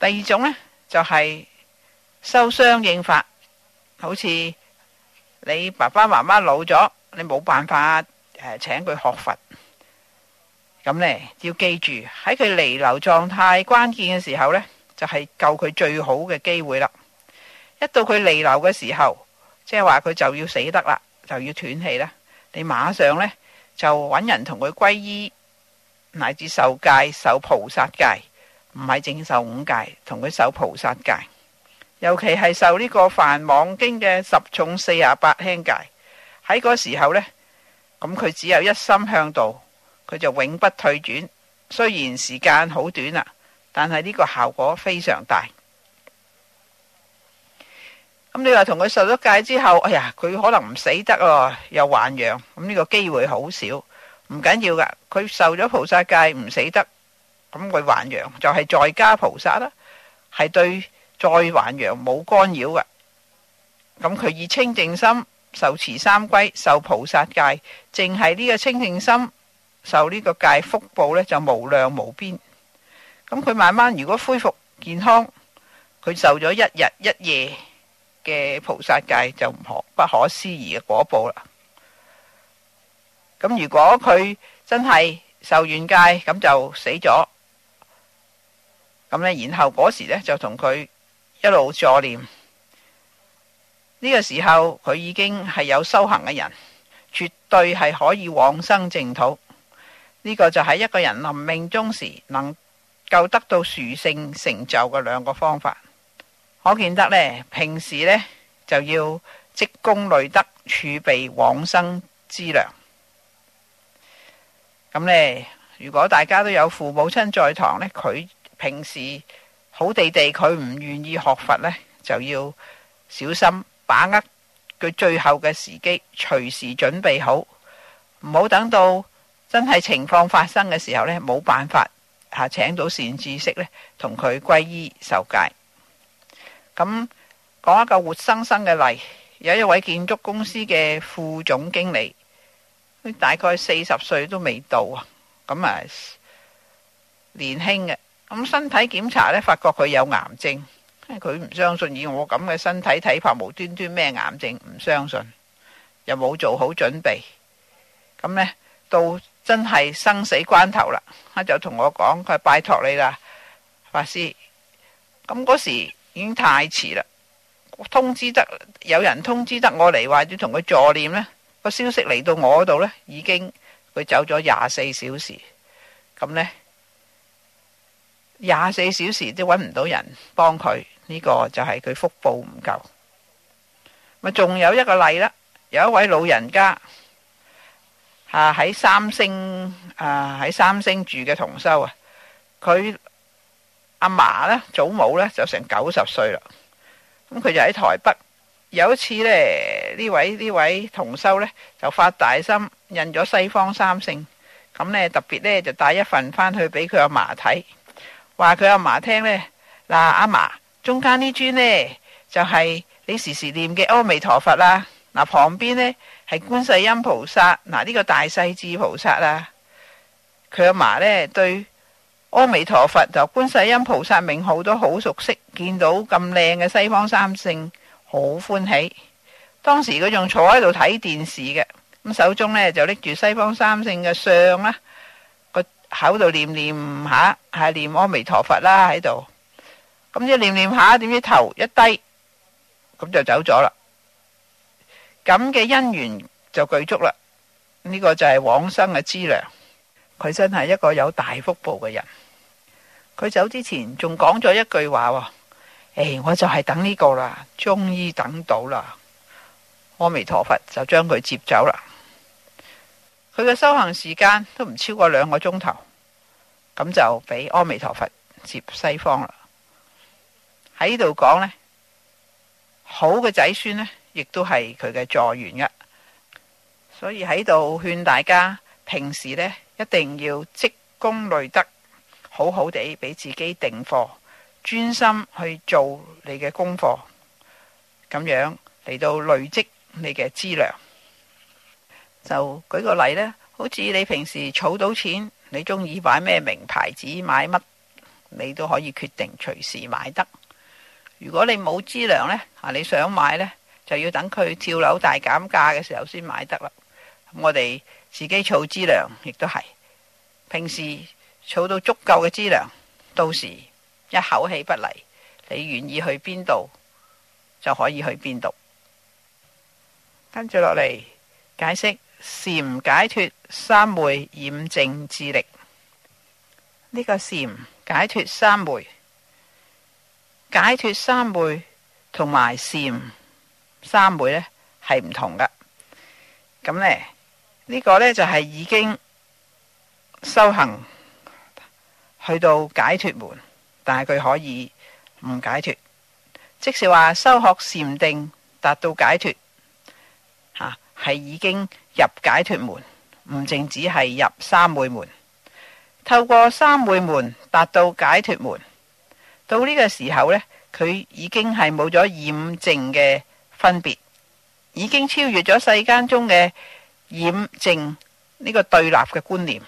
第二種呢，就係收相應法，好似你爸爸媽媽老咗，你冇辦法請佢學佛，咁呢，要記住喺佢彌留狀態關鍵嘅時候呢，就係救佢最好嘅機會啦。一到佢彌留嘅時候，即係話佢就要死得啦，就要斷氣啦，你馬上呢，就揾人同佢皈依，乃至受戒、受菩薩戒，唔係淨受五戒，同佢受菩薩戒，尤其係受呢個梵網經嘅10重48輕戒。喺嗰時候呢，咁佢只有一心向道，佢就永不退轉。雖然時間好短啦，但係呢個效果非常大。咁你話同佢受咗戒之後，哎呀，佢可能唔死得咯，又還陽，咁呢個機會好少，唔緊要噶。佢受咗菩薩戒唔死得，咁佢還陽就係在家菩薩啦，係對再還陽冇干擾噶。咁佢以清淨心受持三歸，受菩薩戒，淨係呢個清淨心受呢個戒，福報呢就無量無邊。咁佢慢慢如果恢復健康，佢受咗一日一夜嘅菩薩戒，就不可思議嘅果報啦。咁如果佢真係受完戒咁就死咗，咁呢，然後嗰時呢，就同佢一路助念。呢個時候佢已經係有修行嘅人，絕對係可以往生淨土。呢個就係一個人臨命終時能夠得到殊勝成就嘅兩個方法。可見得呢，平時呢，就要積功累德，儲備往生資糧。咁呢，如果大家都有父母親在堂呢，佢平時好地地佢唔願意學佛呢，就要小心把握佢最後嘅時機，隨時準備好，唔好等到真係情況發生嘅時候呢，冇辦法請到善知識呢，同佢皈依受戒。咁講一個活生生嘅例，有一位建築公司嘅副總經理，佢大概40歲都未到啊，咁年輕嘅，咁身體檢查呢，發覺佢有癌症，佢唔相信，以我咁嘅身體體魄，無端端咩癌症，唔相信，又冇做好準備，咁呢，到真係生死關頭啦，佢就同我講，佢拜託你啦，法師，咁嗰時已經太遲啦，有人通知得我嚟話要同佢助念呢，個消息嚟到我嗰度呢，已經佢走咗24小時，咁呢24小時都揾唔到人幫佢，呢個就係佢福報唔夠。咪仲有一個例啦，有一位老人家喺三星住嘅同修啊，佢阿嫲呢，祖母呢，就成90歲啦，咁佢就喺台北。有一次呢，呢位同修呢，就發大心印咗西方三聖，咁呢，特別呢，就帶一份返去俾佢阿嫲睇，話佢阿嫲聽呢，嗱，阿嫲中間呢尊呢，就係你時時念嘅阿彌陀佛啦，嗱，旁邊呢，係觀世音菩薩，嗱，呢個大勢至菩薩啦。佢阿嫲呢，對阿彌陀佛就觀世音菩薩名號都好熟悉，見到咁靚嘅西方三聖，好歡喜。當時佢仲坐喺度睇電視嘅，咁手中呢，就拎住西方三聖嘅相啦，個口度念下，係念阿彌陀佛啦喺度。咁一念下，點知頭一低，咁就走咗啦。咁嘅因緣就具足啦。呢個就係往生嘅資糧。佢真係一個有大福報嘅人。佢走之前仲講咗一句話，我就係等呢個啦，終於等到啦。阿彌陀佛就將佢接走啦。佢嘅修行時間都唔超過2個鐘頭，咁就俾阿彌陀佛接西方啦。喺呢度講呢，好嘅仔孫呢，亦都係佢嘅助緣嘅。所以喺度勸大家，平時呢，一定要積功累德，好好地俾自己定課，專心去做你嘅功課，咁樣嚟到累積你嘅資糧。就舉個例呢，好似你平時儲到錢，你中意買咩名牌子，買乜你都可以決定隨時買得。如果你冇資糧呢，你想買呢，就要等佢跳樓大減價嘅時候先買得啦。我哋自己儲資糧亦都係，平時儲到足夠嘅資糧，到時一口氣不嚟，你願意去邊度就可以去邊度。跟住落嚟解釋禪解脫三昧染淨智力。呢個禪解脫三昧，解脫三昧同埋禪三昧呢係唔同噶。咁呢個呢，就係已經修行去到解脫門，但係佢可以唔解脫，即是話修學禪定達到解脫，係已經入解脫門，唔淨只係入三昧門。透過三昧門達到解脫門，到呢個時候呢，佢已經係冇咗染淨嘅分別，已經超越咗世間中嘅染淨呢個對立嘅觀念。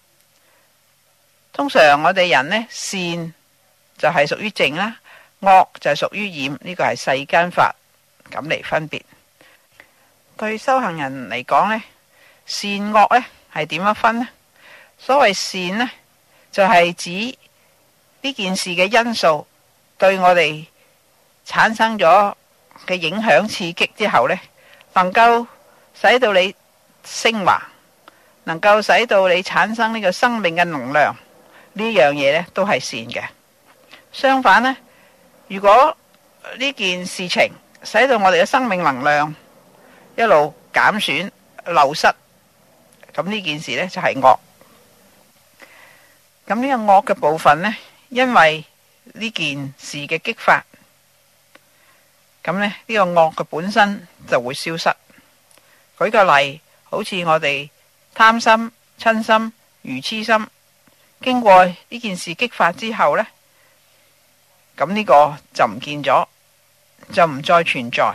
通常我哋人呢，善就係屬於淨啦，惡就係屬於染，呢個係世間法咁嚟分別。對修行人嚟講呢，善惡呢係點樣分呢？所謂善呢，就係指呢件事嘅因素對我哋產生咗嘅影響刺激之後呢，能夠使到你升華，能夠使到你產生呢個生命嘅能量，呢樣嘢呢都係善嘅。相反呢，如果呢件事情使到我哋嘅生命能量一路減損流失，咁呢件事呢就係惡。咁呢個惡嘅部分呢，因為呢件事嘅激發，咁呢個惡嘅本身就會消失。舉個例，好似我哋貪心、嗔心、愚癡心，經過呢件事激發之後呢，咁呢個就唔見咗，就唔再存在。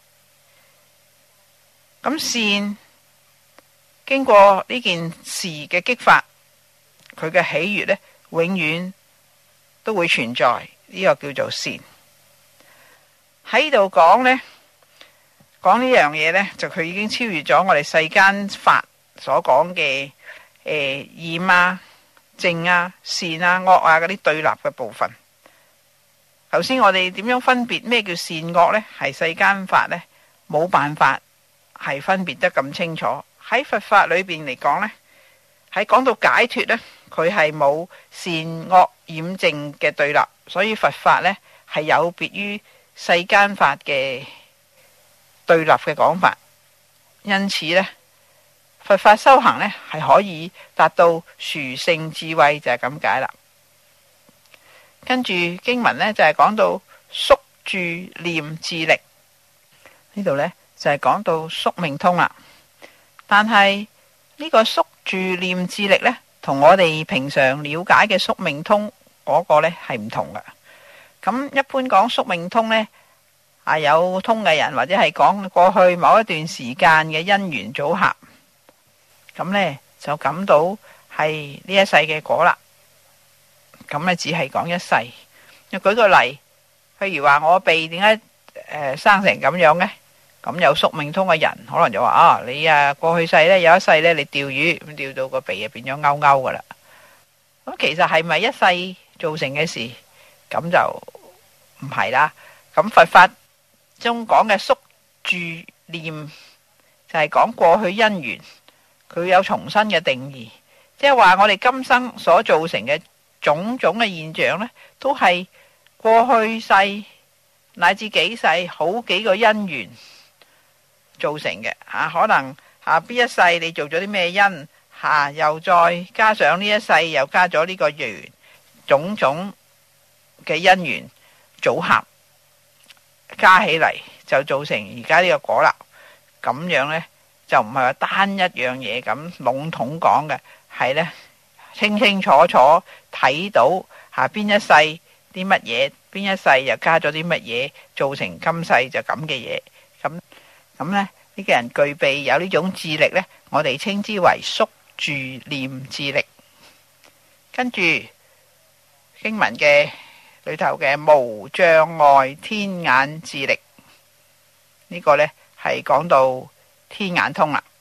咁善經過呢件事嘅激發，佢嘅喜悅呢，永遠都會存在，呢個叫做善。喺度講呢樣嘢呢，就佢已經超越咗我哋世間法所講嘅染啊、淨啊、善啊、惡啊嗰啲對立嘅部分。頭先我哋點樣分別咩叫善惡呢？係世間法呢，冇辦法係分別得咁清楚。喺佛法裏邊嚟講呢，喺講到解脫呢，佢係冇善惡染淨嘅對立，所以佛法呢係有別於世間法嘅對立嘅講法。因此呢，佛法修行呢係可以達到殊勝智慧，就係咁解啦。跟住經文呢，就係講到宿住念智力，呢度呢，就係講到宿命通啦。但係呢個宿住念智力呢，同我哋平常了解嘅宿命通嗰個呢係唔同嘅。咁一般講宿命通呢，有通嘅人或者係講過去某一段時間嘅因緣組合，咁呢就感到係呢一世嘅果啦。咁呢只係講一世。又舉個例，譬如話我鼻點解生成咁樣呢？咁有宿命通嘅人可能就話你過去世呢，有一世呢，你釣魚咁釣到個鼻就變咗勾勾噶啦。咁其實係咪一世造成嘅事？咁就唔係啦。咁佛法中講嘅宿住念就係講過去因緣，佢有重新嘅定義，即係話我哋今生所造成嘅種種嘅現象呢，都係過去世乃至幾世好幾個因緣造成嘅。可能邊一世你做咗啲咩因，又再加上呢一世又加咗呢個緣，種種嘅因緣組合加起嚟就造成而家呢個果啦。咁樣呢，就唔係話單一樣嘢咁籠統講嘅，係呢清清楚楚睇到邊一世啲乜嘢，邊一世又加咗啲乜嘢，造成今世就咁嘅嘢。咁呢，呢個人具備有呢種智力呢，我哋稱之為宿住念智力。跟住經文嘅裏頭嘅無障礙天眼智力，呢個呢係講到天眼通啦。